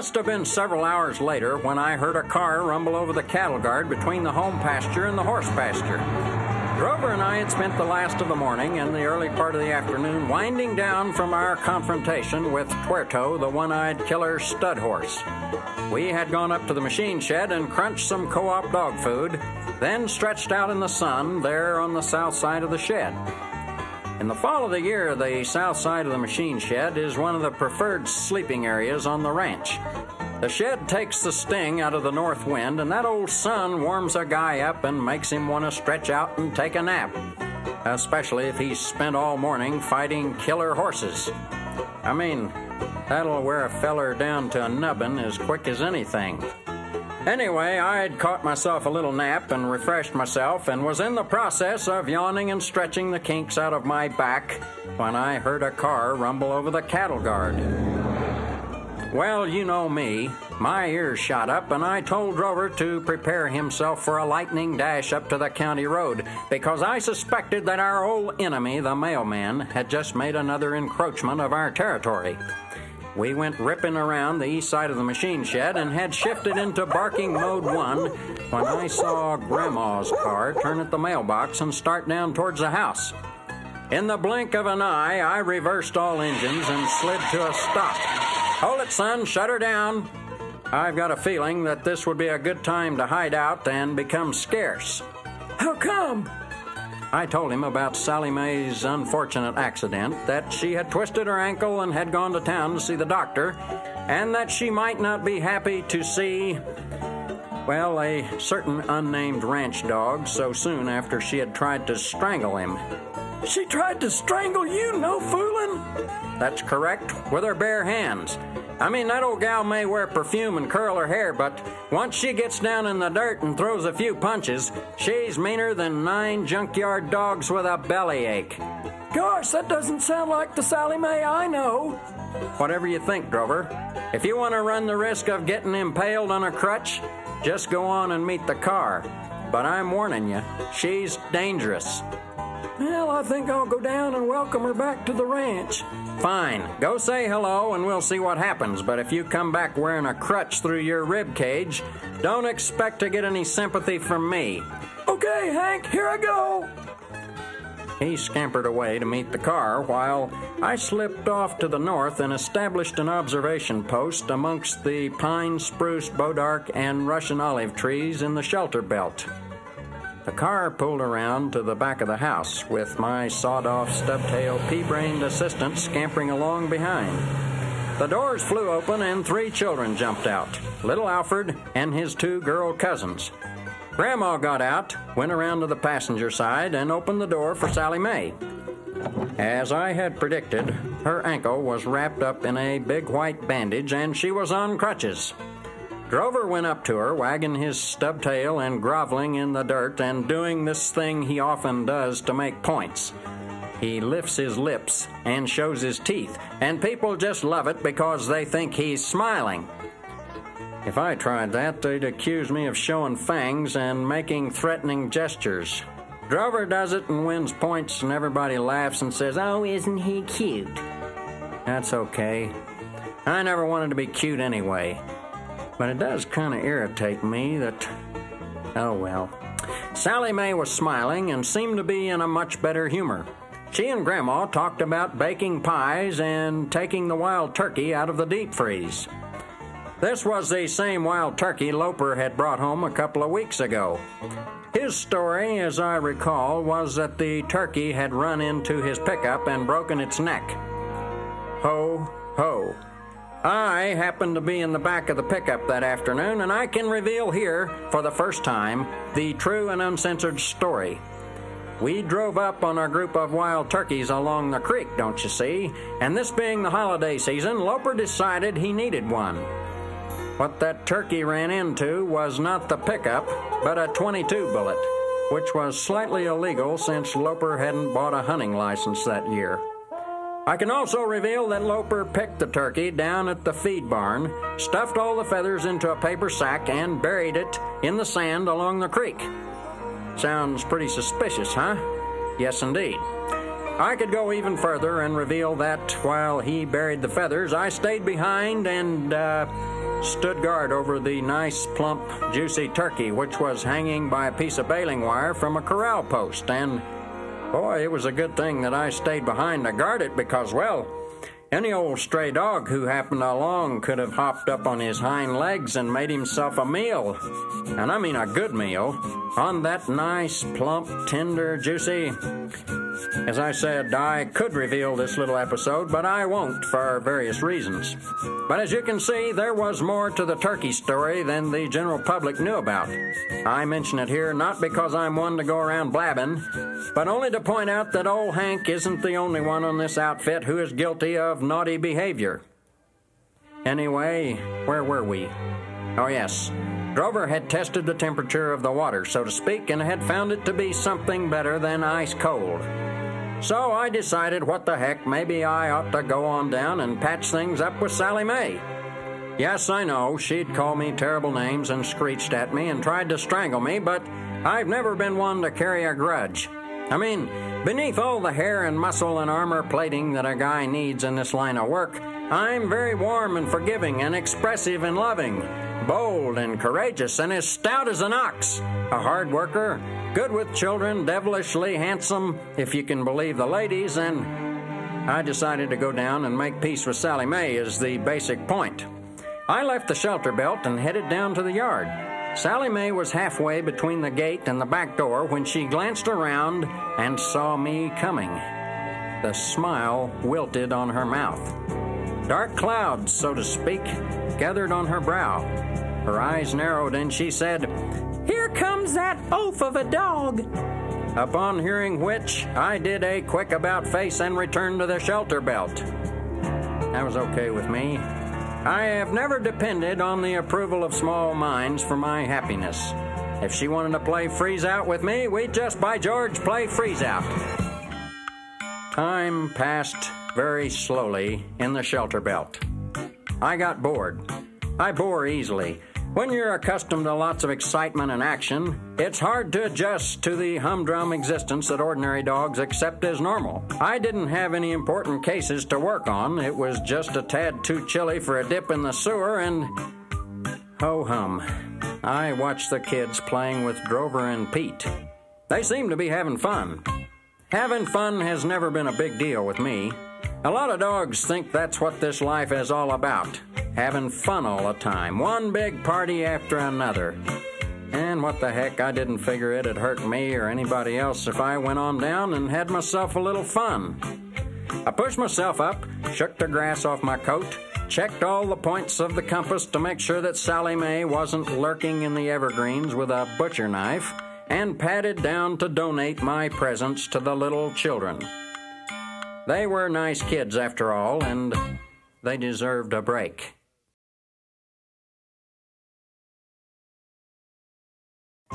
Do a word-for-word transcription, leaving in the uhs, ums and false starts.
must have been several hours later when I heard a car rumble over the cattle guard between the home pasture and the horse pasture. Drover and I had spent the last of the morning and the early part of the afternoon winding down from our confrontation with Tuerto, the one-eyed killer stud horse. We had gone up to the machine shed and crunched some co-op dog food, then stretched out in the sun there on the south side of the shed. In the fall of the year, the south side of the machine shed is one of the preferred sleeping areas on the ranch. The shed takes the sting out of the north wind, and that old sun warms a guy up and makes him want to stretch out and take a nap, especially if he's spent all morning fighting killer horses. I mean, that'll wear a feller down to a nubbin as quick as anything. Anyway, I'd caught myself a little nap and refreshed myself and was in the process of yawning and stretching the kinks out of my back when I heard a car rumble over the cattle guard. Well, you know me. My ears shot up, and I told Drover to prepare himself for a lightning dash up to the county road, because I suspected that our old enemy, the mailman, had just made another encroachment of our territory. We went ripping around the east side of the machine shed and had shifted into barking mode one when I saw Grandma's car turn at the mailbox and start down towards the house. In the blink of an eye, I reversed all engines and slid to a stop. "Hold it, son. Shut her down." I've got a feeling that this would be a good time to hide out and become scarce. "How come?" I told him about Sally Mae's unfortunate accident, that she had twisted her ankle and had gone to town to see the doctor, and that she might not be happy to see, well, a certain unnamed ranch dog so soon after she had tried to strangle him. "She tried to strangle you, no fooling?" "That's correct, with her bare hands. I mean, that old gal may wear perfume and curl her hair, but once she gets down in the dirt and throws a few punches, she's meaner than nine junkyard dogs with a bellyache." "Gosh, that doesn't sound like the Sally Mae I know." "Whatever you think, Drover. If you want to run the risk of getting impaled on a crutch, just go on and meet the car. But I'm warning you, she's dangerous." "Well, I think I'll go down and welcome her back to the ranch." "Fine. Go say hello and we'll see what happens. But if you come back wearing a crutch through your rib cage, don't expect to get any sympathy from me." "Okay, Hank, here I go." He scampered away to meet the car while I slipped off to the north and established an observation post amongst the pine, spruce, bodark, and Russian olive trees in the shelter belt. The car pulled around to the back of the house, with my sawed-off, stub-tailed, pea-brained assistant scampering along behind. The doors flew open and three children jumped out, little Alfred and his two girl cousins. Grandma got out, went around to the passenger side, and opened the door for Sally Mae. As I had predicted, her ankle was wrapped up in a big white bandage, and she was on crutches. Drover went up to her, wagging his stub tail and groveling in the dirt and doing this thing he often does to make points. He lifts his lips and shows his teeth, and people just love it because they think he's smiling. If I tried that, they'd accuse me of showing fangs and making threatening gestures. Drover does it and wins points, and everybody laughs and says, "Oh, isn't he cute?" That's okay. I never wanted to be cute anyway. But it does kind of irritate me that... Oh, well. Sally Mae was smiling and seemed to be in a much better humor. She and Grandma talked about baking pies and taking the wild turkey out of the deep freeze. This was the same wild turkey Loper had brought home a couple of weeks ago. His story, as I recall, was that the turkey had run into his pickup and broken its neck. Ho, ho. I happened to be in the back of the pickup that afternoon, and I can reveal here, for the first time, the true and uncensored story. We drove up on our group of wild turkeys along the creek, don't you see? And this being the holiday season, Loper decided he needed one. What that turkey ran into was not the pickup, but a twenty-two bullet, which was slightly illegal since Loper hadn't bought a hunting license that year. I can also reveal that Loper picked the turkey down at the feed barn, stuffed all the feathers into a paper sack, and buried it in the sand along the creek. Sounds pretty suspicious, huh? Yes, indeed. I could go even further and reveal that while he buried the feathers, I stayed behind and, uh, stood guard over the nice, plump, juicy turkey, which was hanging by a piece of baling wire from a corral post. And, boy, it was a good thing that I stayed behind to guard it because, well, any old stray dog who happened along could have hopped up on his hind legs and made himself a meal. And I mean a good meal, on that nice, plump, tender, juicy... As I said, I could reveal this little episode, but I won't for various reasons. But as you can see, there was more to the turkey story than the general public knew about. I mention it here not because I'm one to go around blabbing, but only to point out that old Hank isn't the only one on this outfit who is guilty of naughty behavior. Anyway, where were we? Oh, yes. Drover had tested the temperature of the water, so to speak, and had found it to be something better than ice cold. So I decided, what the heck, maybe I ought to go on down and patch things up with Sally Mae. Yes, I know, she'd call me terrible names and screeched at me and tried to strangle me, but I've never been one to carry a grudge. I mean, beneath all the hair and muscle and armor plating that a guy needs in this line of work, I'm very warm and forgiving and expressive and loving, bold and courageous and as stout as an ox, a hard worker, good with children, devilishly handsome, if you can believe the ladies, and I decided to go down and make peace with Sally Mae is the basic point. I left the shelter belt and headed down to the yard. Sally Mae was halfway between the gate and the back door when she glanced around and saw me coming. The smile wilted on her mouth. Dark clouds, so to speak, gathered on her brow. Her eyes narrowed and she said, "Here comes that oaf of a dog." Upon hearing which, I did a quick about-face and returned to the shelter belt. That was okay with me. I have never depended on the approval of small minds for my happiness. If she wanted to play freeze-out with me, we'd just, by George, play freeze-out. Time passed very slowly in the shelter belt. I got bored. I bore easily. When you're accustomed to lots of excitement and action, it's hard to adjust to the humdrum existence that ordinary dogs accept as normal. I didn't have any important cases to work on. It was just a tad too chilly for a dip in the sewer, and ho-hum. I watched the kids playing with Drover and Pete. They seemed to be having fun. Having fun has never been a big deal with me. A lot of dogs think that's what this life is all about. Having fun all the time, one big party after another. And what the heck, I didn't figure it'd hurt me or anybody else if I went on down and had myself a little fun. I pushed myself up, shook the grass off my coat, checked all the points of the compass to make sure that Sally Mae wasn't lurking in the evergreens with a butcher knife, and padded down to donate my presents to the little children. They were nice kids after all, and they deserved a break.